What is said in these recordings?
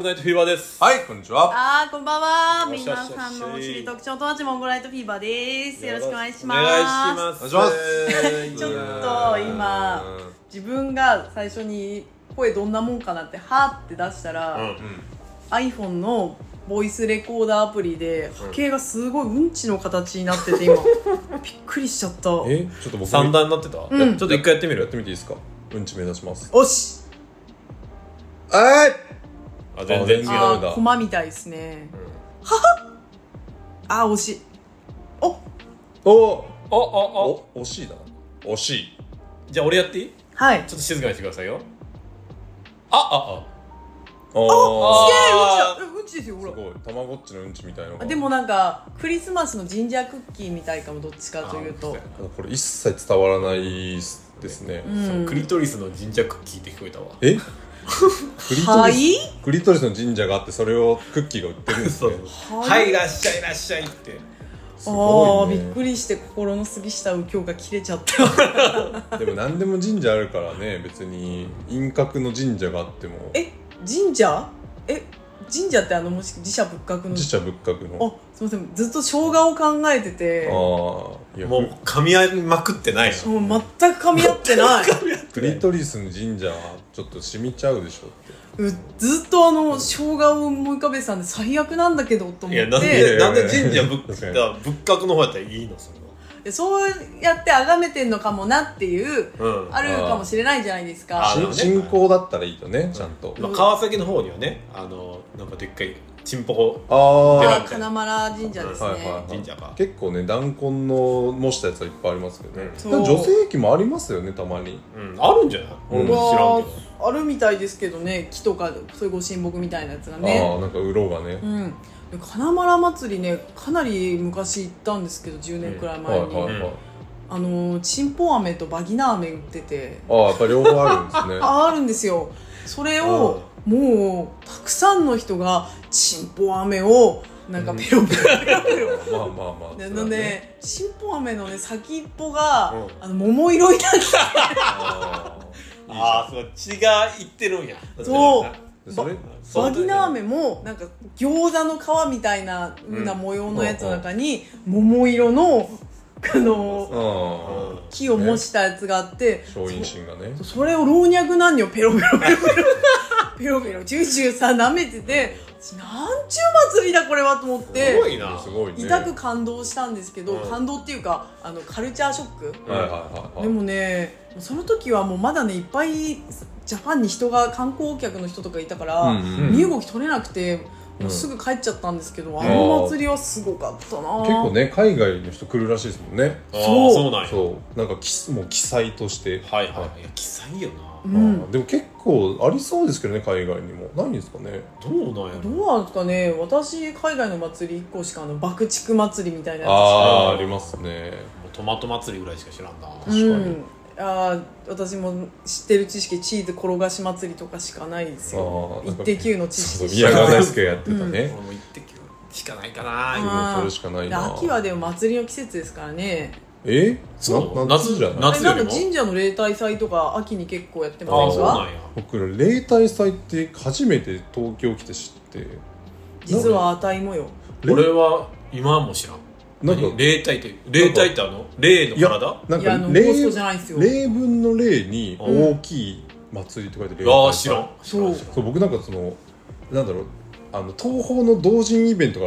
ルナイトフィーバーです。 はい、こんにちは。 こんばんは。皆さんのお尻特徴と同じモンゴライトフィーバーです。よろしくお願いします。 お願いします。 ちょっと今自分が最初に声どんなもんかなってはーって出したら、iPhone のボイスレコーダーアプリで波形がすごいうんちの形になってて今びっくりしちゃった。 ちょっと僕三段になってた、ちょっと一回やってみる。 やってみていいですか。うんち目指します。 おし全然違うんだ。 コマみたいですね。はは惜しい。 惜しいだな。惜しい。 じゃあ俺やっていい？ はい。 ちょっと静かにしてくださいよ。 すげえうんちですよほら。 すごいたまごっちのうんちみたいなのが。 でもなんかクリスマスのジンジャークッキーみたいかも、どっちかというと。 これ一切伝わらないですね。 クリトリスの神社クッキーって聞こえたわ。 クリトリスの神社があって、それをクッキーが売ってるんですね。 はい、いらっしゃいいらっしゃいって。 すごいね。 びっくりして心の杉下右京が切れちゃったでも何でも神社あるからね、別に陰閣の神社があっても。 神社ってもし寺社仏閣の寺社仏閣の。 すいません、ずっと生姜を考えててもう噛み合いまくってないの。 もう全く噛み合ってないクリトリスの神社はちょっと染みちゃうでしょって。 ずっと生姜を思い浮かべてたんで最悪なんだけどと思って。 いやなんで神社仏閣の方やったらいいのそれは。 そうやって崇めてんのかもなっていう、あるかもしれないじゃないですか。 信仰だったらいいとね、ちゃんと。 川崎の方にはね、なんかでっかいチンポコ金丸神社ですね。 神社か。 結構ね、弾痕の模したやつはいっぱいありますけどね。女性器もありますよね、たまに。 あるんじゃない？俺も知らんけど。 あるみたいですけどね、木とかそういうご神木みたいなやつがね。 なんか鱗がね。 金丸祭りね、かなり昔行ったんですけど、10年くらい前にチンポ飴とバギナ飴売ってて、 やっぱ両方あるんですね。 あるんですよ。それをもうたくさんの人がチンポ飴をなんかペロペロなので、チンポ飴のね先っぽが桃色になっててそう血がいってるんや。 そうバギナ飴もなんか餃子の皮みたいな風な模様のやつの中に桃色の木を模したやつがあって、 松陰神がね、 それを老若男女ペロペロペロペロチューチューさ舐めてて、なんちゅう祭りだこれはと思って、 すごいな、 痛く感動したんですけど、感動っていうかカルチャーショック。でもね、その時はもうまだねいっぱいジャパンに観光客の人とかいたから身動き取れなくて、もうすぐ帰っちゃったんですけど、祭りはすごかったな。 結構ね、海外の人来るらしいですもんね。 そうなんや。 なんかもう記載として。 記載よな。 でも結構ありそうですけどね、海外にも。何ですかね。 どうなんやろ。 どうなんですかね。私海外の祭り1個しか爆竹祭りみたいなやつしかありますね。 トマト祭りぐらいしか知らんな。 確かに。 私も知ってる知識、チーズ転がし祭りとかしかないですよ。イッテ Q の知識宮川大輔がやってたね。 俺もイッテ Q しかないかな。 それしかないな。 秋はでも祭りの季節ですからね。 夏じゃない？ 夏よりも神社の例大祭とか秋に結構やってませんか？ 僕ら例大祭って初めて東京来て知って。 実はあたいもよ。 俺は今も知らん。霊体って霊の体？ なんか霊分の霊に大きい祭りって書いて霊大祭。 知らん。 そう僕なんかなんだろう、東宝の同人イベントが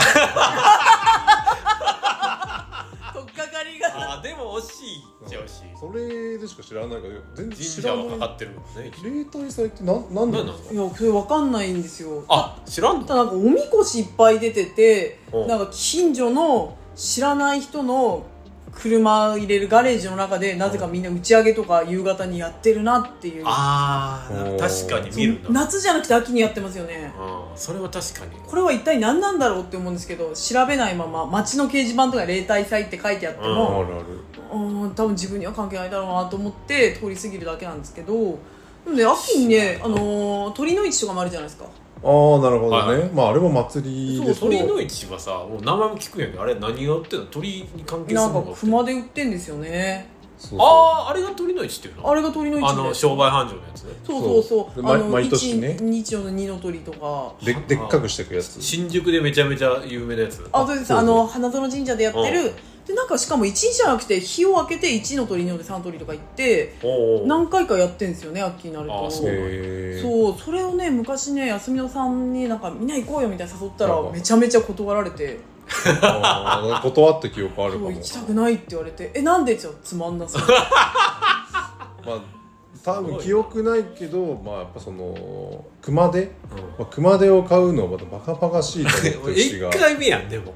とっかかりがでも惜しいっちゃ惜しい。 それでしか知らないから全然知神らない。 社はかかってるもんね。 霊大祭って何なんですか？ いやそれ分かんないんですよ。 知らんの？ ただなんかおみこしいっぱい出てて、なんか近所の知らない人の車入れるガレージの中でなぜかみんな打ち上げとか夕方にやってるなっていう。 確かに見るんだ。 夏じゃなくて秋にやってますよね。 それは確かに。 これは一体何なんだろうって思うんですけど、調べないまま街の掲示板とか例大祭って書いてあっても、多分自分には関係ないだろうなと思って通り過ぎるだけなんですけど、でもね、秋にね、鳥の市とかもあるじゃないですか。 なるほどね。あれも祭りです。 鳥の市はさ、もう名前も聞くよね。あれ何が売ってんの？鳥に関係するのが売ってんの？ なんか熊で売ってんですよね。 あれが鳥の市っていうの？ あれが鳥の市で商売繁盛のやつね。 そう毎年ね日曜の二の鳥とかでっかくしていくやつ、 新宿でめちゃめちゃ有名なやつ。 そうです。花園神社でやってる、でなんかしかも1日じゃなくて日を明けて1の鳥2の鳥3の鳥とか行って何回かやってんですよね、秋になると。そうそれをね昔ね休みのさんになんかみんな行こうよみたいな誘ったらめちゃめちゃ断られて断った記憶あるかも。 行きたくないって言われてなんでつまんなそうまあ多分記憶ないけど、まあやっぱその熊手、熊手を買うのはまたバカバカしいと思ってるしが 1回目やん。でも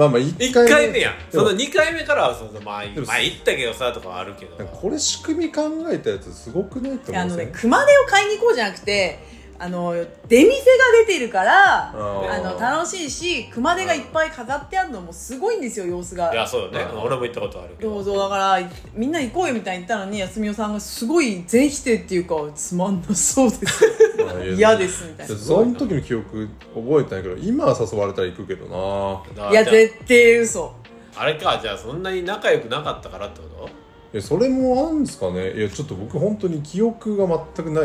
1 回目やん。その2回目からはまあ行ったけどさとかはあるけど、 これ仕組み考えたやつすごくないと思うんですよ。 熊手を買いに行こうじゃなくて出店が出てるから楽しいし、熊手がいっぱい飾ってあるのもすごいんですよ、様子が。 いやそうだね、俺も行ったことあるけど。 そうだからみんな行こうよみたいに言ったのに休みおさんがすごい全否定っていうかつまんなそうです嫌ですみたいな。 その時の記憶覚えてないけど今は誘われたら行くけどな。 いや絶対嘘。 あれか、じゃあそんなに仲良くなかったからってこと？ それもあるんですかね。いやちょっと僕本当に記憶が全くない。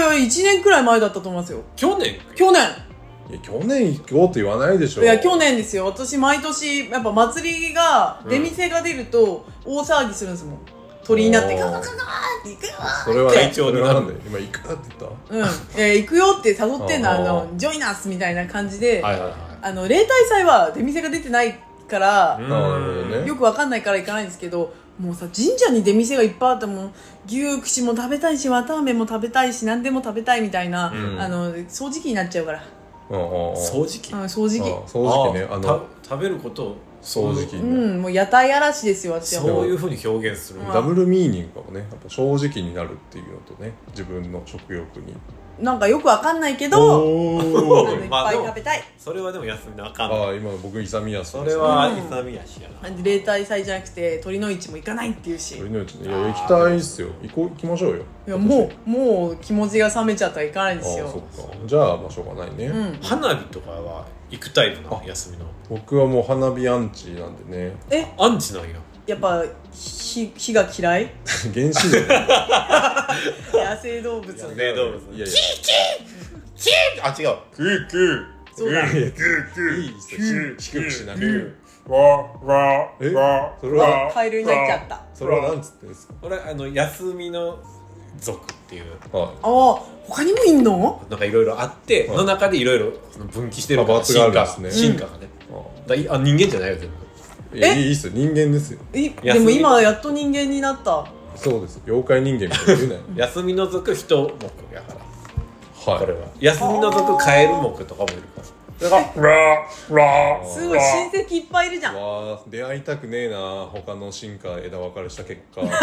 1年くらい前だったと思いますよ。 去年いや去年行こうと言わないでしょ。 いや去年ですよ。私毎年やっぱ祭りが出店が出ると大騒ぎするんですもん。鳥になってガガガガーって行くよそれは会長になるんで今行くって言った。行くよって誘ってんのジョイナスみたいな感じで、 例大祭は出店が出てないからね、 よくわかんないから行かないんですけど、もうさ神社に出店がいっぱいあっても牛串も食べたいし綿あめも食べたいし何でも食べたいみたいな、掃除機になっちゃうから。 掃除機？ 掃除機ね。 食べることを掃除機もう屋台嵐ですよ私は。 そういう風に表現する。 ダブルミーニングかもね。やっぱ正直になるっていうのとね、自分の食欲になんかよくわかんないけどいっぱい食べたい。 それはでも休みなあかん。 今の僕勇み足。 それは勇み足やな。 例大祭じゃなくて鳥の市も行かないっていうし。 鳥の市ね、いや行きたいっすよ。行きましょうよ。 いやもう気持ちが冷めちゃったら行かないですよ。 そっか。じゃあまあしょうがないね。 花火とかは行くタイプなの？休みの。 僕はもう花火アンチなんでね。 アンチなんや。 やっぱ火が嫌い？ 原始人。 野生動物。 野生動物。 いやいや。 キーあ違う。クークー。 そうだ。 いい低くしなくて。 それはカエルになっちゃった。 それはなんつってんですか？ これ休みの族っていう。 他にもいんの？ なんかいろいろあっての中でいろいろ分岐してるから進化がね。人間じゃないよ全部。 いいっすよ、人間ですよ。 でも今やっと人間になった。 そうです、妖怪人間みたいな言うなよ。 休みの族人目やから。これは休みの族カエル目とかもいるから。 すごい親戚いっぱいいるじゃん。 出会いたくねえな、他の進化枝分かれした結果。 ま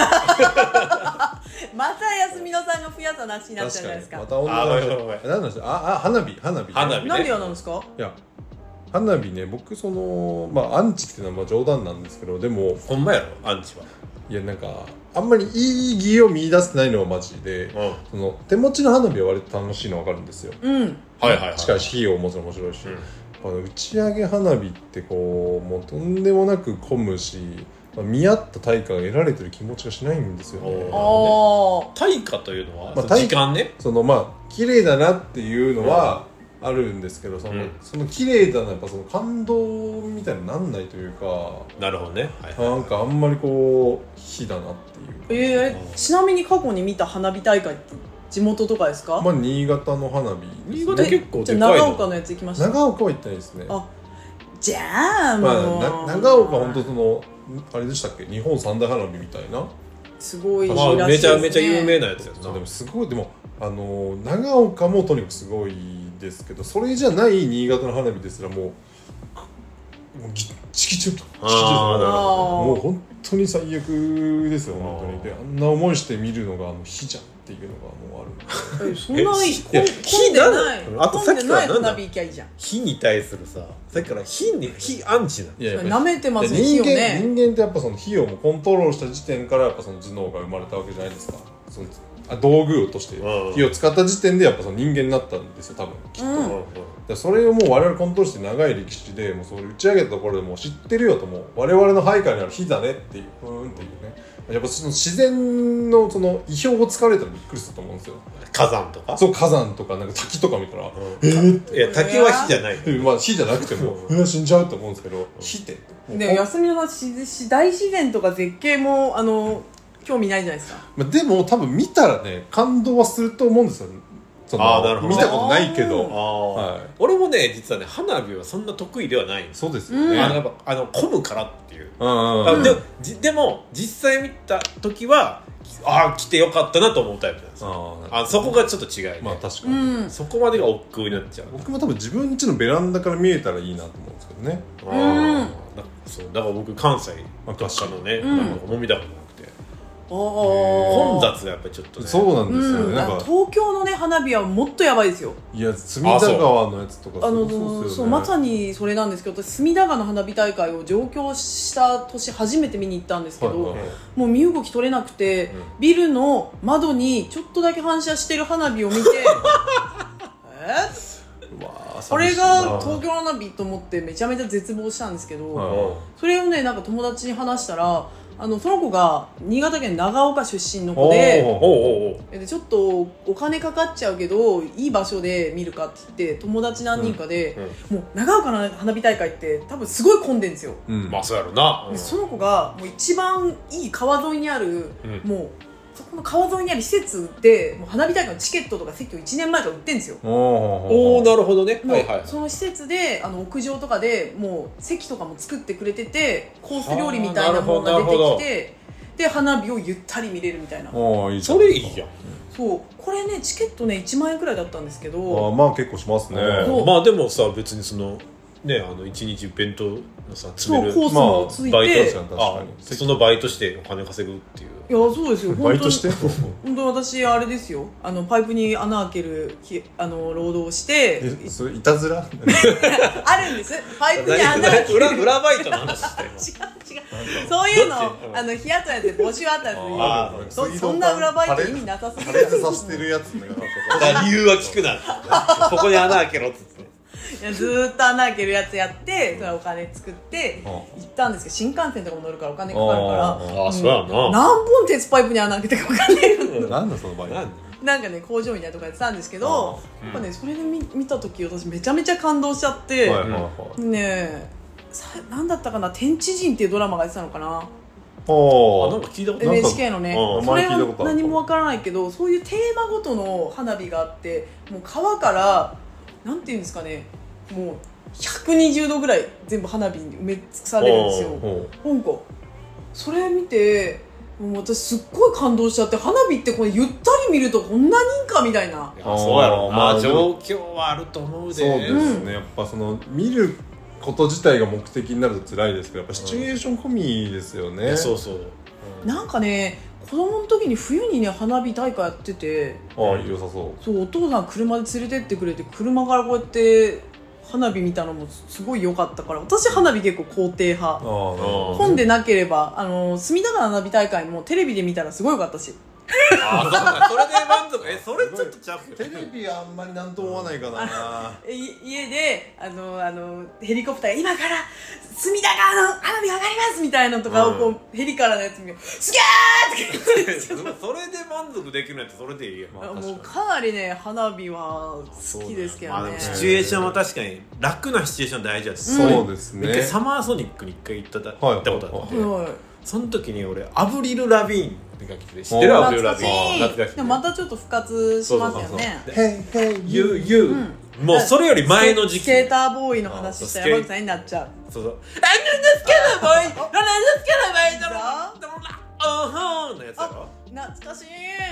た休みのさんが増やす話になっちゃうじゃないですか。 また女の人。何なんですか？花火。 なんで嫌なんですか？ いや花火ね、僕アンチっていうのは冗談なんですけど、でもほんまやろアンチは。 いやなんかあんまりいい義を見出してないのはマジで、その手持ちの花火は割と楽しいの分かるんですよ。近いし火をもちろん面白いし、打ち上げ花火ってこうもうとんでもなく混むし、見合った対価が得られてる気持ちがしないんですよね。 対価というのは、時間ね。 綺麗だなっていうのはあるんですけど、その綺麗だな、やっぱその感動みたいになんないというか。 なるほどね。 なんかあんまりこう火だなっていう。 ちなみに過去に見た花火大会って地元とかですか？ 新潟の花火。 新潟結構でかいの。 じゃあ長岡のやつ行きました。 長岡は行ってないですね。 じゃあ長岡本当あれでしたっけ、日本三大花火みたいな。 すごいらしいですね。 めちゃめちゃ有名なやつやな。 でもすごい、でも長岡もとにかくすごいですけど、それじゃない新潟の花火ですらもうギッチギチです。もう本当に最悪ですよ本当に。であんな思いして見るのが火じゃんっていうのがもうある。 そんな火でない。 あとさっきから花火行きゃいいじゃん。 火に対するさっきから火アンチなの。 なめてますね火をね。 人間ってやっぱその火をコントロールした時点からやっぱその頭脳が生まれたわけじゃないですか。その道具として火を使った時点でやっぱその人間になったんですよ多分きっと。 それをもう我々コントロールして長い歴史でもうそれ打ち上げたところでもう知ってるよと、もう我々の配下にある火だねっていうっていうね、やっぱその自然のその意表をつかれたらびっくりすると思うんですよ。 火山とか、 そう火山とかなんか滝とか見たら、 いや滝は火じゃない、 まあ火じゃなくても死んじゃうと思うんですけど、火ってでも休みの話大自然とか絶景も興味ないじゃないですか。 でも多分見たらね感動はすると思うんですよ。 なるほど、 見たことないけど、 はい、俺もね実はね花火はそんな得意ではないんです。 そうですよね、 やっぱ混むからっていう、でも実際見た時は来てよかったなと思うタイプなんですよ。そこがちょっと違いね。 まあ確かに、 そこまでが億劫になっちゃう。 僕も多分自分家のベランダから見えたらいいなと思うんですけどね。 そうだから僕関西とかのね、もみだこじゃなくて混雑がやっぱりちょっとね。 そうなんですよね。なんか東京のね花火はもっとやばいですよ。 いや隅田川のやつとかそうまさにそれなんですけど、私隅田川の花火大会を上京した年初めて見に行ったんですけど、もう身動き取れなくて、ビルの窓にちょっとだけ反射してる花火を見てこれが東京の花火と思ってめちゃめちゃ絶望したんですけど、それをねなんか友達に話したら、その子が新潟県長岡出身の子で、ちょっとお金かかっちゃうけどいい場所で見るかって言って友達何人かで、もう長岡の花火大会って多分すごい混んでんですよ。 まあそうやろな。 その子がもう一番いい川沿いにある、もうそこの川沿いにある施設でもう花火大会のチケットとか席を1年前から売ってんですよ。 おお、なるほどね。 その施設で屋上とかでもう席とかも作ってくれてて、コース料理みたいなものが出てきて、で花火をゆったり見れるみたいな。 それいいやん。 そうこれねチケットね1万円くらいだったんですけど、 まあ結構しますね。 まあでもさ別にそのね1日弁当のさ詰めるコースもついて、 バイトそのバイトしてお金稼ぐっていう。 いやそうですよ。 バイトして本当に私あれですよ、パイプに穴開ける労働をしてそれいたずらあるんです。パイプに穴開ける裏バイトの話してる。 違うそういうの日雇いやつで募集あったんですよ。そんな裏バイト意味なさすぎる。 破裂させてるやつね。 理由は聞くな。ここに穴開けろっつって。 いやずーっと穴開けるやつやって、それお金作って行ったんですけど、新幹線とかも乗るからお金かかるから、 そうやな。 何本鉄パイプに穴開けてか分かんないの。 なんだその場合。 なんかね工場みたいなとこやってたんですけど、やっぱねそれで見た時私めちゃめちゃ感動しちゃって、ねなんだったかな、天地人っていうドラマがやってたのかな。 なんか聞いたこと NHK のね、それは何もわからないけど、そういうテーマごとの花火があって、もう川からなんていうんですかね、もう120度ぐらい全部花火に埋め尽くされるんですよ。なんかそれ見てもう私すっごい感動しちゃって、花火ってこれゆったり見るとこんなにいいかみたいな。 そうやろうな、状況はあると思うで。 そうですね、やっぱその見ること自体が目的になると辛いですけど、やっぱシチュエーション込みですよね。 そうそう、 なんかね子供の時に冬にね花火大会やってて、 良さそう。 そうお父さん車で連れてってくれて、車からこうやって花火見たのもすごい良かったから、私花火結構肯定派。混んでなければ隅田川花火大会もテレビで見たらすごい良かったし。 それで満足。それちょっとちゃう。 テレビはあんまりなんとも思わないかな。 家でヘリコプターが今から隅田川の花火上がりますみたいなのとかをこう、ヘリからのやつ見てすげーって言ってそれで満足できるのやつそれでいいよ。 もうかなりね花火は好きですけどね。 シチュエーションは確かに楽なシチュエーション大事だし、 そうですね。 一回サマーソニックに一回行ったことあって、その時に俺アブリル・ラビーンが来て、知ってる？アブリル・ラビーン。 でもまたちょっと復活しますよね。 Hey you もうそれより前の時期、 スケーターボーイの話したら山口さんになっちゃう。 そうなんですけどボーイ、なんですけどボーイだろのやつだろ。 懐かしい。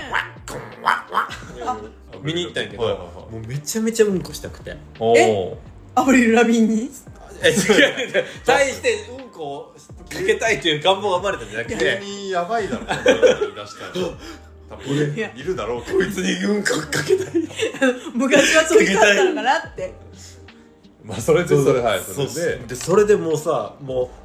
見に行ったんやけど、もうめちゃめちゃうんこしたくて。 アブリル・ラビーンに対してうんこをかけたいという願望が生まれたんじゃなくて、 急にやばいだろ、こんなの言い出したら多分いるだろうけど、 こいつにうんこかけたい。 昔はそういう感じだったのかなって。 まあそれではい、 それでもうさ、もう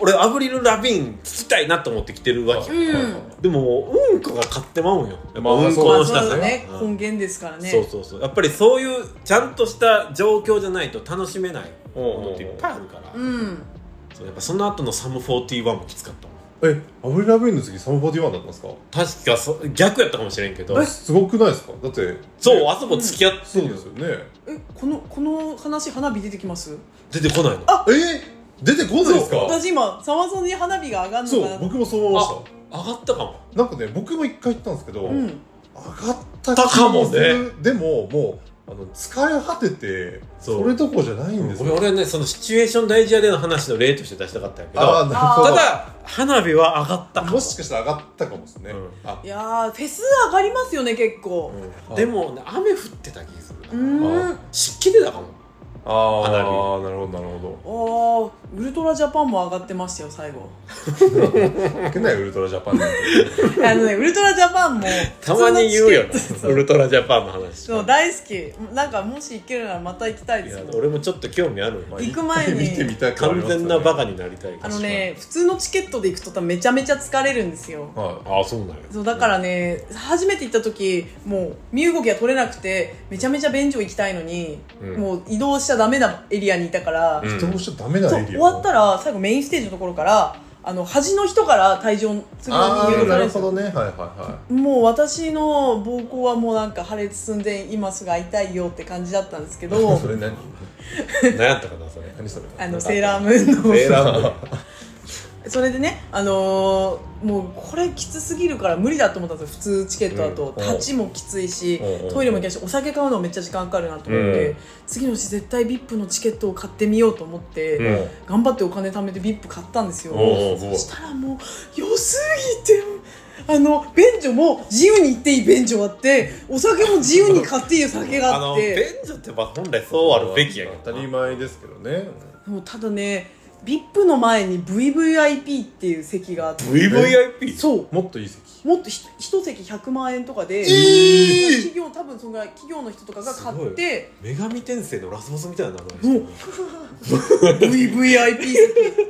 俺アブリル・ラビーン聞きたいなと思って来てるわけ、でもうんこが勝ってまうんよ。やっぱうんこの下ね、根源ですからね。 そうやっぱりそういうちゃんとした状況じゃないと楽しめないものっていっぱいあるから、そうやっぱその後のサム41もきつかったもん。 アブリル・ラビーンの次サム41だったんですか？ 確か逆やったかもしれんけど。 すごくないですか？だってそう、あそこ付き合ってそうですよね。 この話花火出てきます？ 出てこないの？ 出てこないですか？ 私今サマソニに花火が上がるのかな。 そう、僕もそう思いました。 上がったかも。 なんかね、僕も一回行ったんですけど、上がったかもね。 でももう疲れ果ててそれどころじゃないんですよ。 俺ね、そのシチュエーション大事屋での話の例として出したかったんやけど、ただ花火は上がったかも。 もしかしたら上がったかもですね。 いやー、フェス上がりますよね結構。 でもね、雨降ってた気がする。湿気でだかも。 ああ、なるほど。 ウルトラジャパンも上がってましたよ最後。 負けないウルトラジャパンなんて。 ウルトラジャパンもたまに言うよね、ウルトラジャパンの話。 そう、大好き。なんかもし行けるならまた行きたいですよ。 俺もちょっと興味ある。 行く前に見てみたい。 完全なバカになりたい。 普通のチケットで行くと多分めちゃめちゃ疲れるんですよ。 そうなんや。 そうだからね、初めて行った時もう身動きが取れなくてめちゃめちゃ便所行きたいのに、もう移動しちゃダメなエリアにいたから、 移動しちゃダメなエリア。 終わったら最後メインステージのところから端の人から退場次のに誘導されるんですよ。 なるほどね。 もう私の膀胱はもうなんか破裂寸前、今すぐ会いたいよって感じだったんですけどそれ何やったかな、それ。 何それ。 セーラームーンのセーラームーンそれでね、もうこれきつすぎるから無理だと思ったんですよ。普通チケットだと立ちもきついし、トイレも行けないし、お酒買うのめっちゃ時間かかるなと思って、次の日絶対 VIP のチケットを買ってみようと思って、頑張ってお金貯めて VIP 買ったんですよ。そしたらもう良すぎて、便所も自由に行っていい便所あって、お酒も自由に買っていい酒があって、 便所って本来そうあるべきやけど、 当たり前ですけどね。 もうただね、VIP の前に VVIP っていう席があって。 VVIP？ そう、 もっといい席。 もっと一席100万円とかで、企業多分そのぐらい企業の人とかが買って、 女神転生のラスボスみたいな名前ですよ。VVIP 席。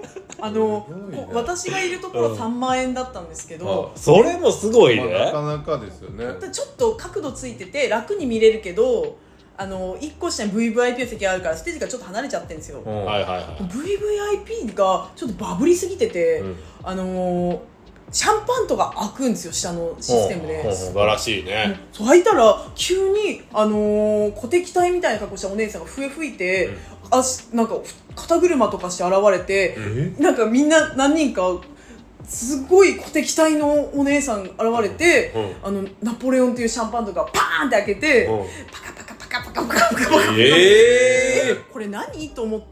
私がいるところ3万円だったんですけど、 それもすごいね。 なかなかですよね。 ちょっと角度ついてて楽に見れるけど、1個下に VVIP の席があるからステージがちょっと離れちゃってるんですよ。VVIP がちょっとバブりすぎてて、シャンパンとか開くんですよ、下のシステムで。 素晴らしいね。 そう開いたら急に鼓笛隊みたいな格好したお姉さんが笛吹いて、なんか肩車とかして現れて、なんかみんな何人かすごい鼓笛隊のお姉さん現れて、ナポレオンっていうシャンパンとかパーンって開けて、パカパカパカパカパカパカパカ、これ何と思って、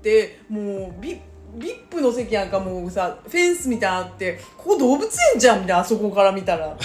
もうVIP の席なんかもうさ、フェンスみたいなのあって、ここ動物園じゃんみたいな、あそこから見たらもう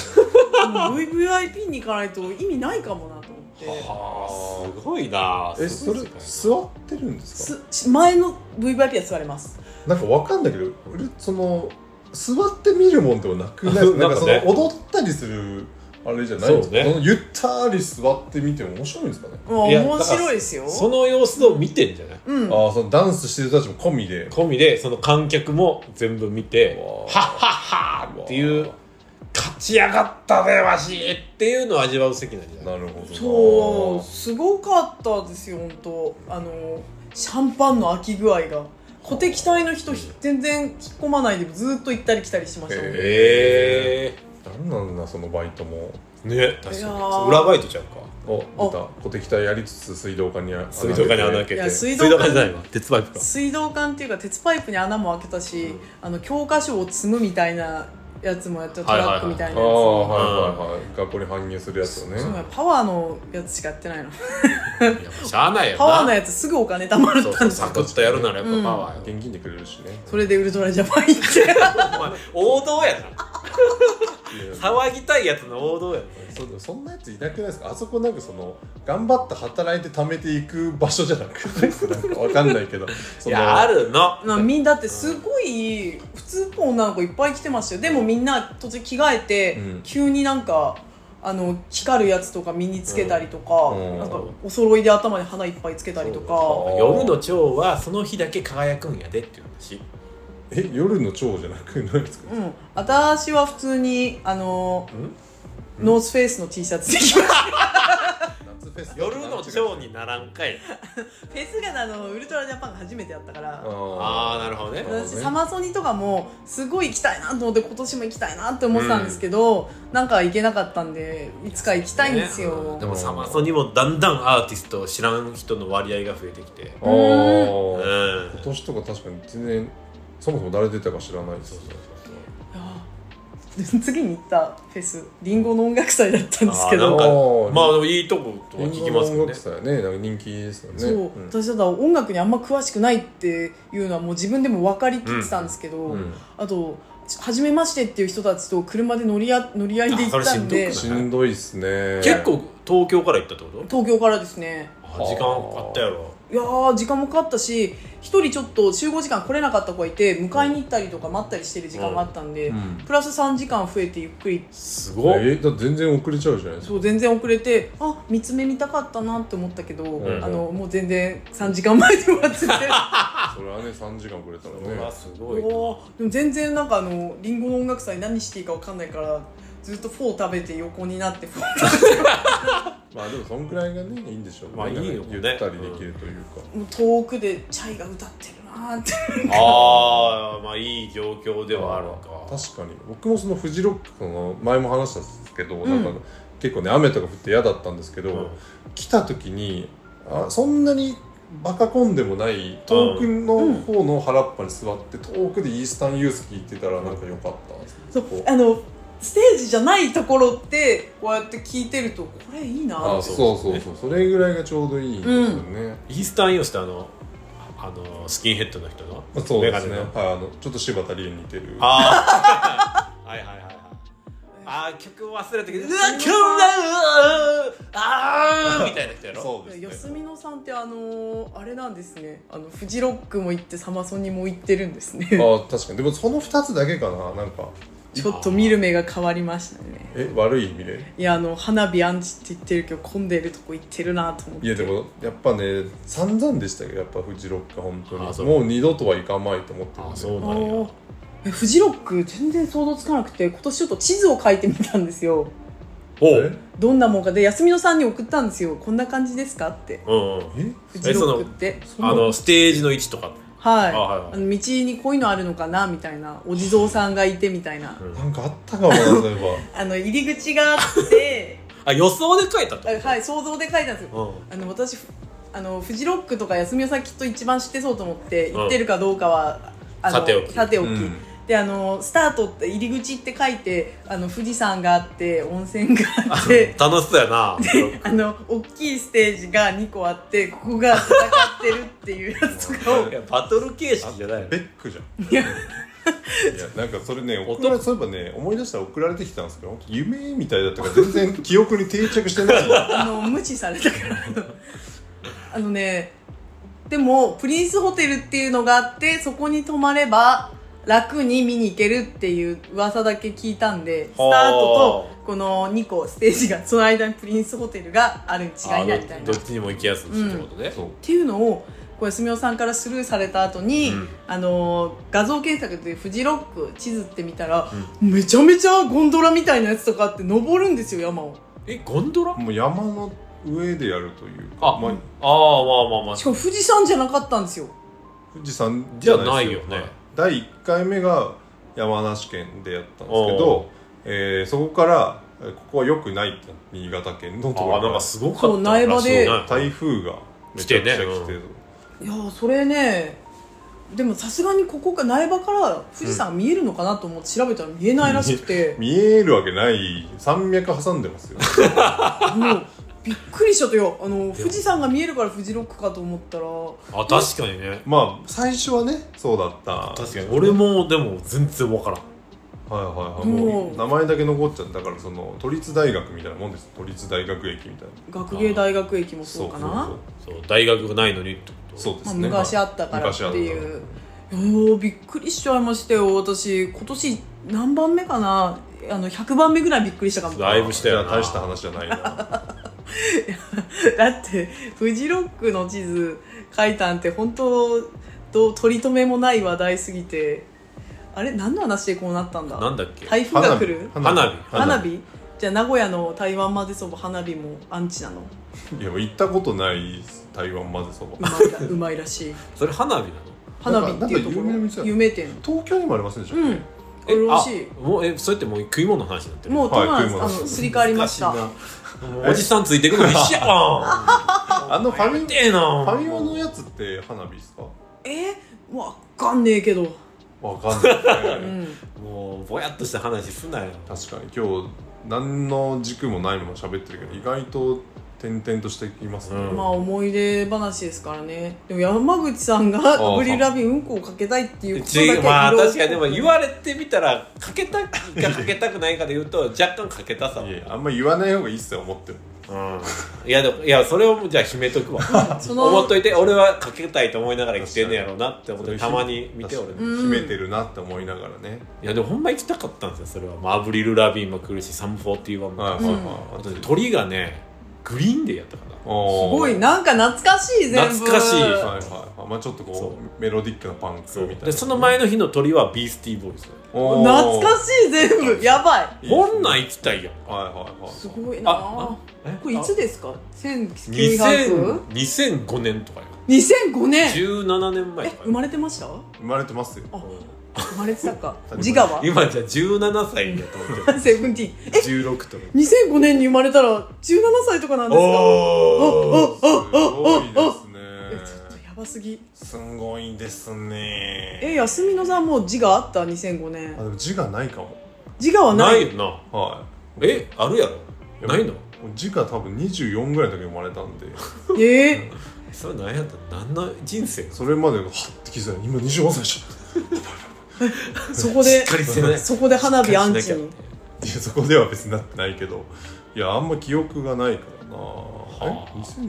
VVIP に行かないと意味ないかもなと思って。 すごいな。 それ座ってるんですか？前の VVIP は座れます。 なんかわかんないけど、座って見るもんでもなくないですか？なんか踊ったりするあれじゃないんですか？ゆったり座ってみても面白いんですかね？ 面白いですよ。 その様子を見てんじゃない？ そのダンスしてる人たちも込みでその観客も全部見て、はっはっはっていう、勝ち上がったねわしっていうのを味わう席なんじゃない？ なるほど。 そう、すごかったですよ、本当。シャンパンの開き具合が。鼓笛隊の人全然引っ込まないでずっと行ったり来たりしましたもん。 なんなんだそのバイトもね。確かに裏バイトちゃうか。 出た。鼓笛隊やりつつ水道管に穴開けて。 水道管じゃないわ、 鉄パイプか。 水道管っていうか鉄パイプに穴も開けたし、教科書を積むみたいなやつもやってた、トラックみたいなやつ。 学校に搬入するやつをね。 パワーのやつしかやってないの。 しゃあないよな。 パワーのやつすぐお金貯まるったんですよ。 サクッとやるならやっぱパワーよ。 現金でくれるしね。 それでウルトラジャパン行って。 王道やな。騒ぎたいやつの王道やな。 そんなやついなくないですか？あそこなんか頑張って働いて貯めていく場所じゃなくないですか？なんかわかんないけど。 いや、あるの。 みんなだってすごい普通の女の子いっぱい来てましたよ。でもみんな途中着替えて、急になんか光るやつとか身につけたりとか、なんかお揃いで頭に花いっぱいつけたりとか。 夜の蝶はその日だけ輝くんやでっていう話。 夜の蝶じゃなくないですか？ 私は普通にノースフェイスの T シャツできました夜の蝶にならんかい。 フェスがウルトラジャパンが初めてやったから。 ああ、なるほどね。 私サマソニとかもすごい行きたいなと思って今年も行きたいなって思ってたんですけど、なんか行けなかったんでいつか行きたいんですよ、 でもサマソニもだんだんアーティストを知らん人の割合が増えてきて、 今年とか確かに全然そもそも誰出たか知らないですよね。 次に行ったフェスリンゴの音楽祭だったんですけど、 まあでもいいとことは聞きますよね。 音楽祭ね、なんか人気ですよね。 そう、私だったら音楽にあんま詳しくないっていうのはもう自分でも分かりきってたんですけど、あと初めましてっていう人たちと車で乗り合いで行ったんでしんどいっすね。 結構東京から行ったってこと？ 東京からですね。 時間あったやろ。 いやー時間もかかったし、一人ちょっと集合時間来れなかった子がいて迎えに行ったりとか待ったりしてる時間があったんで、プラス3時間増えてゆっくり。 すごい。 だって全然遅れちゃうじゃないですか。 そう全然遅れて、三つ目見たかったなって思ったけど、もう全然3時間前で終わっててそれはね3時間遅れたらね。 すごい。でも全然なんかリンゴの音楽祭何していいか分かんないからずっとフォー食べて横になってフォー食べてまあでもそんくらいがねいいんでしょうね。 まあいいよね。 ゆったりできるというか、 もう遠くでチャイが歌ってるなってああ、まあいい状況ではあるか。 確かに僕もそのフジロックの前も話したんですけど、なんか結構ね雨とか降って嫌だったんですけど、来た時にそんなにバカ混んでもない遠くの方の原っぱに座って遠くでイースタンユース聴いてたらなんか良かったんです。 そうステージじゃないところってこうやって聞いてるとこれいいなって。 そうそれぐらいがちょうどいいんですよね。 イースタンユースってスキンヘッドの人のそうですね。ちょっと柴田理恵に似てる。 はいはいはい。曲忘れたけど、みたいな人やろ。 そうですね。安見さんってあれなんですね。フジロックも行ってサマソニも行ってるんですね。 確かに。でもその2つだけかな。なんかちょっと見る目が変わりましたね。 悪い意味で？ いや花火アンチって言ってるけど混んでるとこ行ってるなと思って。 いやでもやっぱね散々でしたけど、やっぱフジロック本当にもう二度とは行かないと思ってるんで。 そうなんや。 フジロック全然想像つかなくて、今年ちょっと地図を書いてみたんですよ。どんなもんかで安見さんに送ったんですよ。こんな感じですかって。フジロックってステージの位置とか。 はい、道にこういうのあるのかなみたいな、お地蔵さんがいてみたいな、 なんかあったかもな。そういえば入り口があって予想で書いたと。 はい、想像で書いたんですよ。私フジロックとか安見さんきっと一番知ってそうと思って行ってるかどうかはさておき、でスタートって入り口って書いて富士山があって温泉があって楽しそうやな。 大きいステージが2個あってここが戦ってるっていうやつとかをバトル形式じゃないの。 ベックじゃん。いやなんかそれねそういえばね思い出したら送られてきたんですけど、夢みたいだったから全然記憶に定着してない無視されたからでもプリンスホテルっていうのがあって、そこに泊まれば楽に見に行けるっていう噂だけ聞いたんで、スタートとこの2個ステージがその間にプリンスホテルがあるに違いないみたいな。 どっちにも行きやすいってことね。 っていうのを安見さんからスルーされた後に、画像検索でフジロック地図って見たら、めちゃめちゃゴンドラみたいなやつとかあって登るんですよ、山を。 ゴンドラ？ もう山の上でやるというか。まあしかも富士山じゃなかったんですよ。 富士山じゃないよね。 第1回目が山梨県でやったんですけど、そこからここは良くないって新潟県のところなんかすごかった苗場で台風がめちゃくちゃ来て、 いやそれね、でもさすがにここが苗場から富士山見えるのかなと思って調べたら見えないらしくて、 見えるわけない、山脈挟んでますよもうびっくりしちゃったよ。富士山が見えるからフジロックかと思ったら。 確かにね。 まあ最初はねそうだった。 確かに俺もでも全然分からん。 もう名前だけ残っちゃった。だから都立大学みたいなもんです。都立大学駅みたいな。 学芸大学駅もそうかな。 そう大学がないのにってこと。 そうですね。 昔あったからっていう。びっくりしちゃいましたよ。私今年何番目かな、100番目ぐらいびっくりしたかも。 だいぶしたよな。 大した話じゃないなだってフジロックの地図書いたんて本当取り留めもない話題すぎて、 あれ何の話でこうなったんだ。 なんだっけ。 台風が来る。 花火。 じゃあ名古屋の台湾混ぜそば花火もアンチなの。 いや行ったことない台湾混ぜそば。 うまいらしい。 それ花火なの。 花火っていうところ有名店。 東京にもありませんでしたっけ。美味しい。 もうそれってもう食い物の話になってる。 もうトマトすり替わりました。 おじさんついてくるの必死やわ。 ファミマのやつって花火ですか？ わかんねえけど。 わかんないね。もうぼやっとした話すなよ。 確かに今日何の軸もないまま喋ってるけど意外と点々としてきますね。 まあ思い出話ですからね。でも山口さんがアブリル・ラビンうんこをかけたいっていうことだけまあ確かにでも言われてみたらかけたかかけたくないかで言うと若干かけたさ。 いやあんま言わない方がいいっすよ思ってる。 いやそれをじゃあ秘めとくわ。思っといて俺はかけたいと思いながら生きてんねやろうなって思ってたまに見て俺秘めてるなって思いながらね。 いやでもほんま行きたかったんですよそれは。アブリル・ラビンも来るしサム41も来るし、あと鳥がねグリーンデーやったかな。 すごいなんか懐かしい全部。 懐かしい。 まあちょっとこうメロディックなパンクみたいな。 でその前の日の鳥はビースティーボーイズ。 懐かしい全部やばい。 こんなん行きたいやん。 すごいな。これいつですか ？2005年とかよ。 2005年 17年前とか。 生まれてました？ 生まれてますよ。 生まれてたか。自我は今じゃ17歳やと思ってる。 セブンティーン。 16とか。 2005年に生まれたら17歳とかなんですか？ すごいですね。 ちょっとやばすぎ。 すごいですね。 安見野さんも自我あった？2005年。 でも自我ないかも。 自我はない。 ないよな。あるやろ。ないの？ 自我多分24ぐらいの時に生まれたんで。 それ何やった？何の人生？ それまではって気づいた。今25歳じゃん。そこで花火アンチに。いやそこでは別になってないけど、いやあんま記憶がないからな。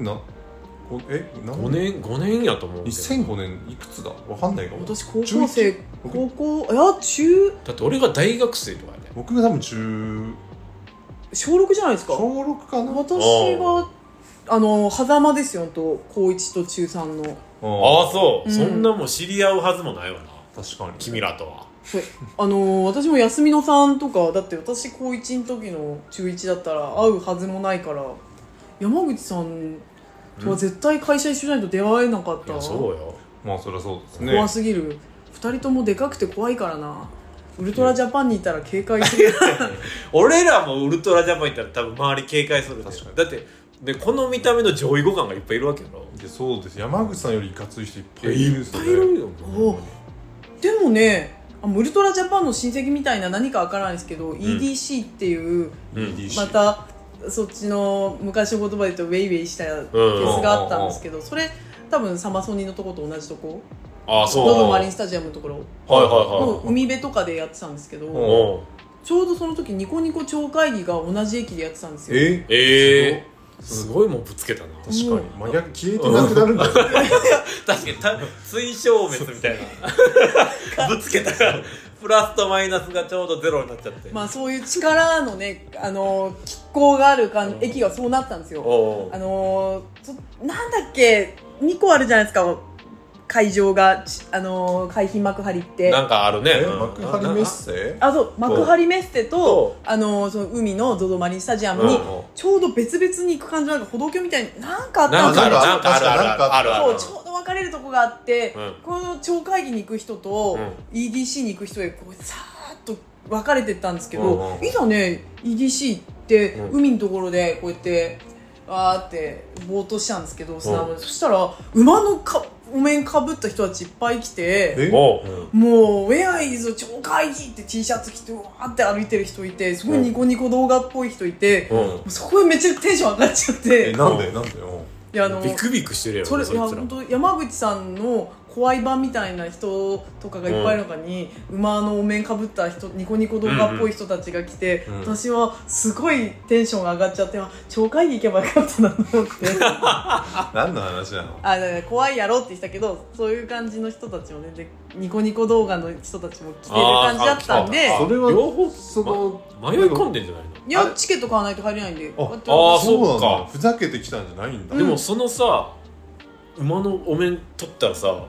5年やと思うけど。 2005年いくつだ？わかんないかも。 私高校生中だって俺が大学生とかやね。 僕が多分中小6じゃないですか。 小6かな。 私が狭間ですよと高1と中3の。 そう、そんなもん知り合うはずもないわな。 確かに君らとは。 私も安見野さんとかだって私高1の時の中1だったら会うはずもないから山口さんとは絶対会社一緒じゃないと出会えなかった。 いやそうよ。 まあそりゃそうですね。 怖すぎる。2人ともでかくて怖いからな。ウルトラジャパンにいたら警戒する。 俺らもウルトラジャパンにいたら多分周り警戒する。確かに。だってでこの見た目の上位互換がいっぱいいるわけやろ。 そうです。山口さんよりいかつい人いっぱいいるんですよね。 いっぱいいるよ。 でもねウルトラジャパンの親戚みたいな何かわからないですけど、EDC っていう、またそっちの昔の言葉で言うとウェイウェイしたフェスがあったんですけど、それ多分サマソニのとこと同じとこ、 そうノドマリンスタジアムのところの海辺とかでやってたんですけど、ちょうどその時ニコニコ超会議が同じ駅でやってたんですよ。 すごいもんぶつけたな。 確かに真逆消えてなくなるんだよ。 確かに追消滅みたいな。ぶつけたらプラスとマイナスがちょうどゼロになっちゃって。 まあそういう力のね拮抗がある駅がそうなったんですよ。なんだっけ2個あるじゃないですか。会場が海浜幕張ってなんかあるね。 幕張メッセ？ そう幕張メッセとその海のゾゾマリンスタジアムにちょうど別々に行く感じの歩道橋みたいになんかあったんですよ。 なんかある。 ちょうど分かれるとこがあって、この超会議に行く人と EDC に行く人でこうさーっと分かれてったんですけど、いざね EDC って海のところでこうやってわーってぼーっとしたんですけど、そしたら馬のお面かぶった人たちいっぱい来て、もう「Where is 超会議!」って T シャツ着てわーって歩いてる人いて、すごいニコニコ動画っぽい人いて、そこでめっちゃテンション上がっちゃって。 なんでビクビクしてるやろ。 それ本当山口さんの怖い版みたいな人とかがいっぱいいる中に、馬のお面かぶった人ニコニコ動画っぽい人たちが来て、私はすごいテンションが上がっちゃって、超会議行けばよかったなと思って。 何の話なの？ だから怖いやろって言ったけど、そういう感じの人たちもね、でニコニコ動画の人たちも来てる感じだったんで、 それは両方迷い込んでんじゃないの？ いやチケット買わないと入れないんで。 そうか。ふざけてきたんじゃないんだ。 でもそのさ馬のお面取ったらさ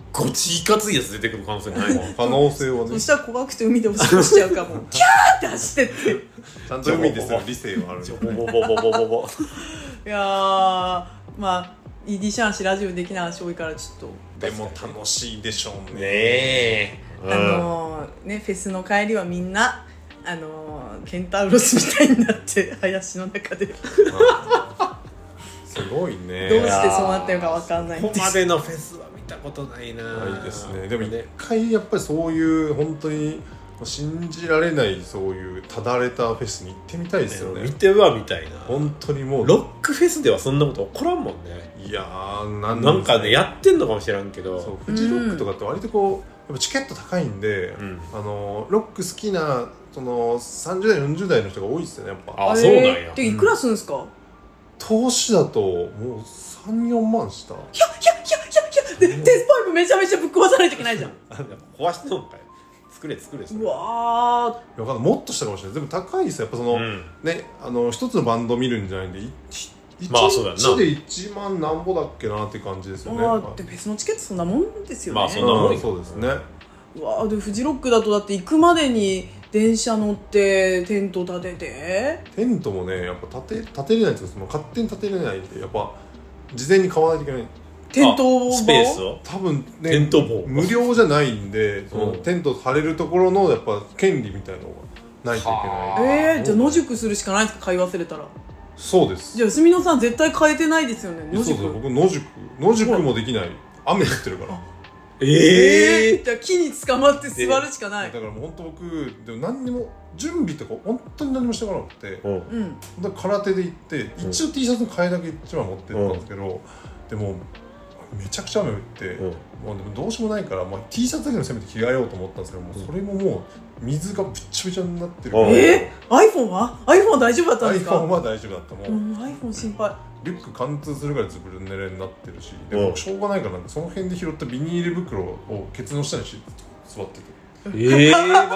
ゴチいかついやつ出てくる可能性ない可能性はね。 そしたら怖くて海でおしっこしちゃうかもキャーって走ってってちゃんと海でする理性はあるんでボボボボボボいやまあイディシャンシラジオできない話多いからちょっとでも楽しいでしょうね。 ねえ、 ねフェスの帰りはみんなケンタウロスみたいになって林の中ですごいね。 どうしてそうなったのか分かんない。 ここまでのフェスは見たことないな。 ないですね。でも一回やっぱりそういう本当に信じられないそういうただれたフェスに行ってみたいですよね。 見てはみたいな。 本当にもうロックフェスではそんなこと起こらんもんね。 いやーなんかねやってんのかもしれんけど、 そうフジロックとかって割とこうやっぱチケット高いんで、ロック好きなその30代40代の人が多いですよねやっぱ。 そうなんや。 でいくらするんですか？ 投資だともう 3,4 万した。 ひゃで鉄パイプめちゃめちゃぶっ壊さないといけないじゃん。 壊しとんかい。作れうわー。もっとしたかもしれない。でも高いですよやっぱその、ね一つのバンド見るんじゃないんで1日で1万なんぼだっけなって感じですよね。 でフェスのチケットそんなもんですよね。 そんなもん。 そうですね。 うわでフジロックだとだって行くまでに電車乗ってテント立てて。 テントもねやっぱ立てれないんですよ。勝手に立てれないんでやっぱ事前に買わないといけない。 テントスペースを多分ねテント棒無料じゃないんでそのテント張れるところのやっぱ権利みたいなのがないといけない。 じゃあ野宿するしかないですか買い忘れたら。 そうです。 じゃあ住野さん絶対買えてないですよね。野宿。 そう僕野宿もできない。雨降ってるからじゃあ木に捕まって座るしかない。 だからもう本当僕でも何にも準備とか本当に何もしてこなくて空手で行って一応 T シャツの替えだけ一枚持ってったんですけどでもめちゃくちゃ雨降ってもうでもどうしようもないから、T シャツだけのせめて着替えようと思ったんですけどもうそれももう水がぶっちゃぶちゃになってるから。 iPhone は大丈夫だったんですか？ iPhone は大丈夫だった。もう iPhone 心配。 リュック貫通するぐらいずぶ濡れになってるしでもしょうがないからなんかその辺で拾ったビニール袋をケツの下にして座っててマジでやば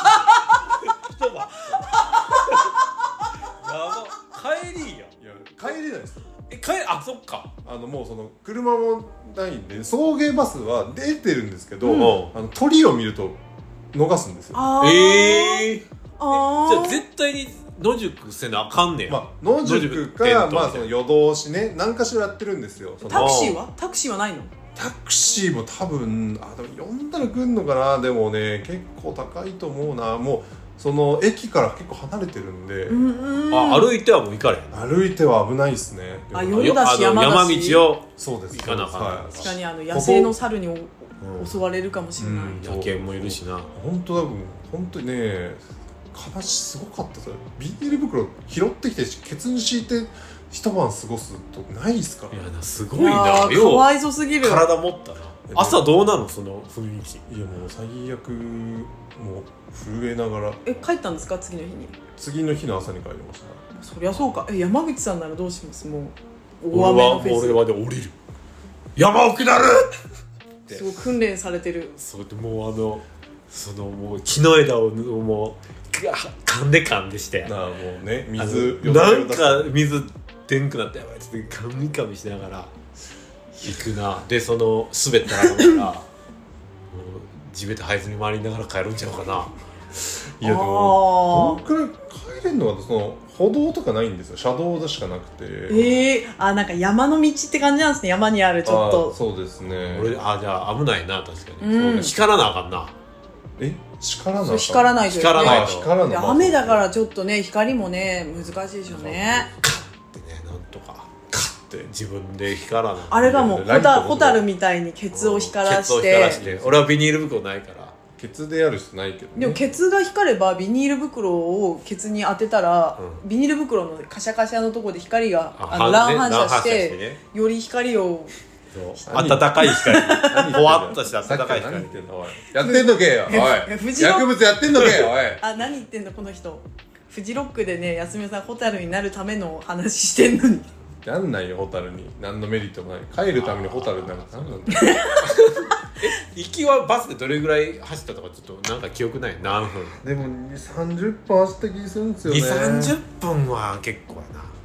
帰りや。いや帰れないです。 そっか。 もうその車もないんで送迎バスは出てるんですけど、鳥を見ると逃すんですよ。 じゃあ絶対に野宿せなあかんねん。 野宿かその夜通しね何かしらやってるんですよ。 タクシーはないの？ タクシーも多分でも呼んだら来んのかな。でもね結構高いと思うな。もうその駅から結構離れてるんで歩いてはもう行かれへん。 歩いては危ないですね。 夜だし山だし道をそうです行かなあかん。 確かに野生の猿に襲われるかもしれない。 野犬もいるしな。 本当にね話すごかったですよ。ビニール袋拾ってきてケツに敷いて一晩過ごすとないですから。 いやすごいな。 かわいそすぎる。 体持ったな。朝どうなのその雰囲気。 いやもう最悪もう震えながら。 帰ったんですか次の日に？ 次の日の朝に帰りました。 そりゃそうか。山口さんならどうします？もう大雨のフェス。 俺はで降りる。山奥なる。 すごい訓練されてる。 そうでもうそのもう木の枝をもう噛んでしてもうね水なんか水出んくなってやばいちょっとカミカミしながら行くな。でその滑ったらから地べた這いずに回りながら帰るんちゃうかな。 いやでもどのくらい帰れんのかその歩道とかないんですよ。車道でしかなくて。 なんか山の道って感じなんですね。山にあるちょっと。 そうですね。 じゃあ危ないな確かに。光らなあかんな。 光らないと雨だからちょっとね光もね難しいでしょうね。 カッてねなんとかカッて自分で光らない。 あれがもうホタルみたいにケツを光らして俺はビニール袋ないからケツでやる人ないけど、ね、 でもケツが光ればビニール袋をケツに当てたら、ビニール袋のカシャカシャのところで光が乱反射して、より光を暖かい光ほわっとした暖かい光やってんのけよおい薬物やってんのけよおい何言ってんのこの人。フジロックでね安目さんホタルになるための話してんのにやんないよ。ホタルに何のメリットもない。帰るためにホタルになるって何なんだよ行きはバスでどれぐらい走ったとかちょっとなんか記憶ない？何分？ でも 2,30 分走った気するんですよね。 2,30 分は結構やな。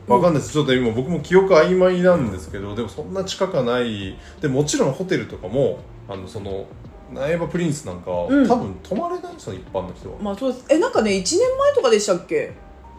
わかんないです、ちょっと今僕も記憶曖昧なんですけど、でもそんな近くないで、もちろんホテルとかもその苗場プリンスなんか、多分泊まれないんですよ、一般の人は。 まあそうです。なんかね、1年前とかでしたっけ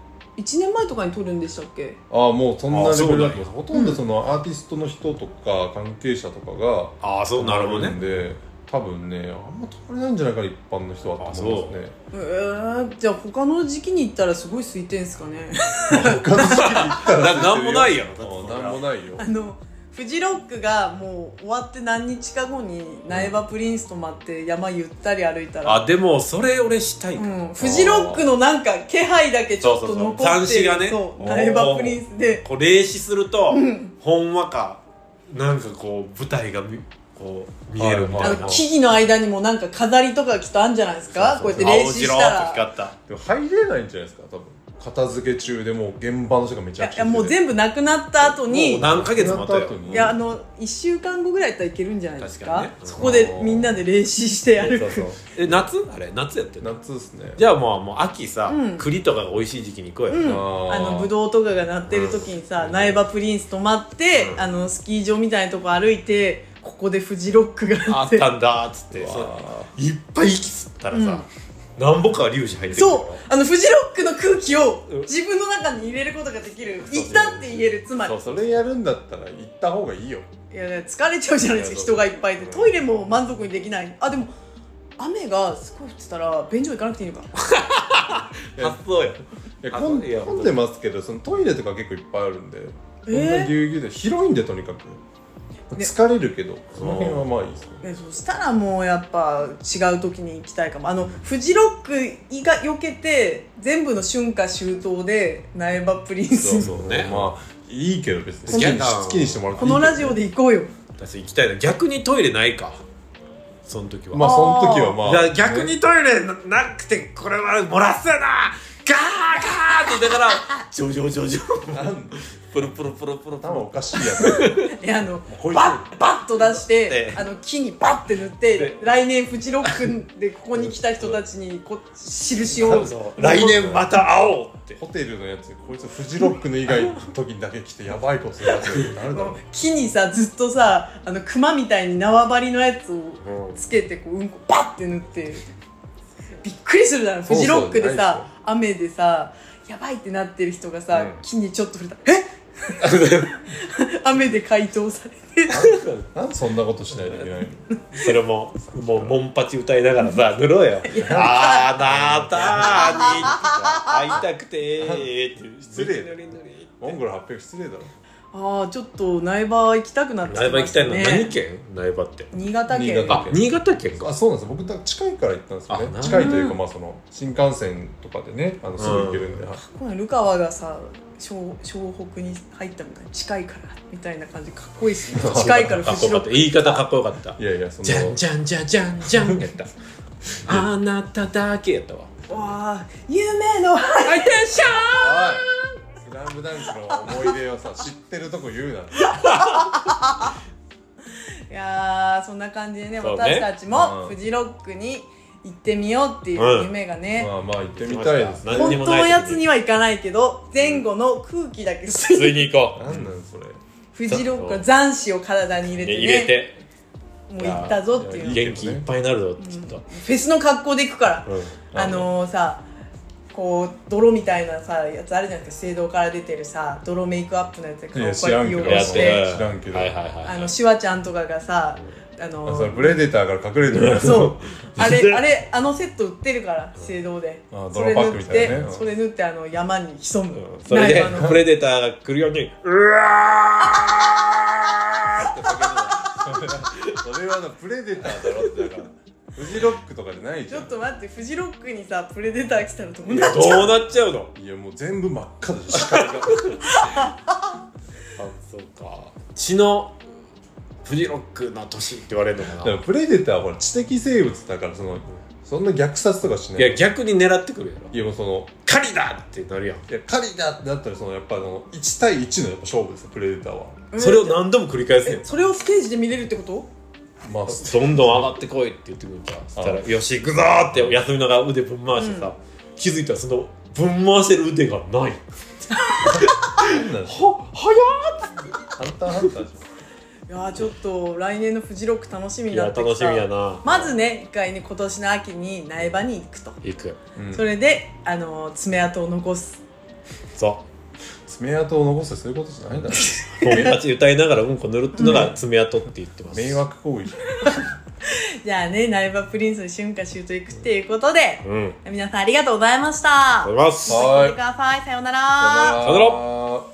？1年前とかに撮るんでしたっけ？ もうそんなレベルだと思います。ほとんどそのアーティストの人とか関係者とかがそうなるほどね。 で多分ね、あんま泊まれないんじゃないかな、一般の人はと思いますね。 じゃあ他の時期に行ったらすごい空いてんすかね。 他の時期に行ったらなんもないやろ。なんもないよ。 フジロックがもう終わって何日か後に苗場プリンス泊まって山ゆったり歩いたら、 でもそれ俺したいかフジロックのなんか気配だけちょっと残ってる。 残滓がね、 苗場プリンスでこう霊視すると、ほんわかなんかこう舞台がこう見えるみたいな。 木々の間にもなんか飾りとかきっとあるんじゃないですか。こうやって霊視したら青白っと光った。 でも入れないんじゃないですか、多分。片付け中でもう現場の人がめちゃくちゃ。 いやもう全部なくなった後に、 もう何ヶ月も後よ。 いや1週間後ぐらいだったらいけるんじゃないですか。そこでみんなで霊視して歩く。 夏あれ夏やってる。 夏ですね。 じゃあもう秋さ、栗とかが美味しい時期に行こうよ。 ぶどうとかがなってる時にさ、苗場プリンス泊まって、スキー場みたいなとこ歩いて、ここでフジロックがあったんだっつっていっぱい息吸ったらさ、なんぼか粒子入ってくる。 そうフジロックの空気を自分の中に入れることができる。行ったって言える。つまりそれやるんだったら行った方がいいよ。 いや疲れちゃうじゃないですか、人がいっぱいで。トイレも満足にできない。でも雨がすごい降ってたら便所行かなくていいのか。 発想や。 混んでますけど、そのトイレとか結構いっぱいあるんで、こんなぎゅうぎゅうで広いんで、とにかく疲れるけど、その辺はまあいいですね。 そしたらもうやっぱ違う時に行きたいかも。フジロックが避けて全部の春夏秋冬で苗場プリンス。 そうね。 まあいいけど別に好きにしてもらっていい。 このラジオで行こうよ。 私行きたいな。逆にトイレないか、その時は。 まあその時はまあ逆にトイレなくて、これは漏らすやな、ガーガーってだからジョジョジョジョなんプルプルプルプル多分おかしいやつ。 バッと出して木にバッて塗って、来年フジロックでここに来た人たちに印を来年また会おうって。 ホテルのやつ、こいつフジロックの以外の時にだけ来てやばいことするやつになるだろう。 木にさずっとさ熊みたいに縄張りのやつをつけてうんこバッて塗ってびっくりするだろ。フジロックでさ雨でさやばいってなってる人がさ、木にちょっと触れたら雨で解凍されてなんでそんなことしないといけないの。 それもモンパチ歌いながらさ塗ろうよ。あなたに会いたくてって失礼だ。モンゴル800失礼だろ。 ちょっと苗場行きたくなってきましたね。 苗場行きたいの何県？苗場って新潟県。 新潟県か。 そうなんですよ。僕近いから行ったんですよね。近いというかその新幹線とかでねすぐ行けるんで。 このルカワがさ湘北に入ったみたいな、近いからみたいな感じ、かっこいいっすね。近いからフジロック。 言い方かっこよかった。 いやじゃんじゃんじゃんじゃんじゃんやった。あなただけやったわ。 わあ夢のハイテンション。 スラムダンクの思い出をさ知ってるとこ言うな。 いやそんな感じでね、私たちもフジロックに行ってみようっていう夢がね、 まあ行ってみたいですね。 本当のやつには行かないけど前後の空気だけ吸いに行こう。 なんなんそれ。 フジロックは残滓を体に入れてもう行ったぞっていう。 元気いっぱいになるぞってきっと。 フェスの格好で行くからさ、こう泥みたいなさやつあるじゃないですか。聖堂から出てるさ泥メイクアップのやつで顔こうやって汚して知らんけどシュワちゃんとかがさプレデターから隠れてる。 そうあれセット売ってるから聖堂で。 それ塗ってそれ塗って山に潜む。 それでプレデターが来るようにうわーって叫ぶの。 それはプレデターだろって。だからフジロックとかじゃないじゃん。 ちょっと待って、フジロックにさプレデター来たらどうなっちゃう？ どうなっちゃうの？ いやもう全部真っ赤で視界が。 そうか。血のフジロックの年って言われるのかな。 だからプレデターはほら知的生物だからそんな虐殺とかしない。 いや逆に狙ってくるやろ。 いやもう狩りだってなるやん。 いや狩りだってなったらやっぱ1対1のやっぱ勝負ですよプレデターは。 それを何度も繰り返すやん。 それをステージで見れるってこと？ まあどんどん上がってこいって言ってくるから。そしたらよし行くぞーって休みながら腕ぶん回してさ、気づいたらそのぶん回してる腕がない。 早っハンターハンターじゃん。 いやちょっと来年のフジロック楽しみになってきた。 いや楽しみやな。 まずね、一回ね、今年の秋に苗場に行くと。 行く、 それで爪痕を残す。 そう爪痕を残すってそういうことじゃないんだね。 俺たち歌いながらうんこ塗るっていうのが爪痕って言ってます。 迷惑行為じゃん。 じゃあね、苗場プリンスの春夏秋冬行くっていうことで、皆さんありがとうございました。 ありがとうございます。 聞いてください。さようなら。 さようなら。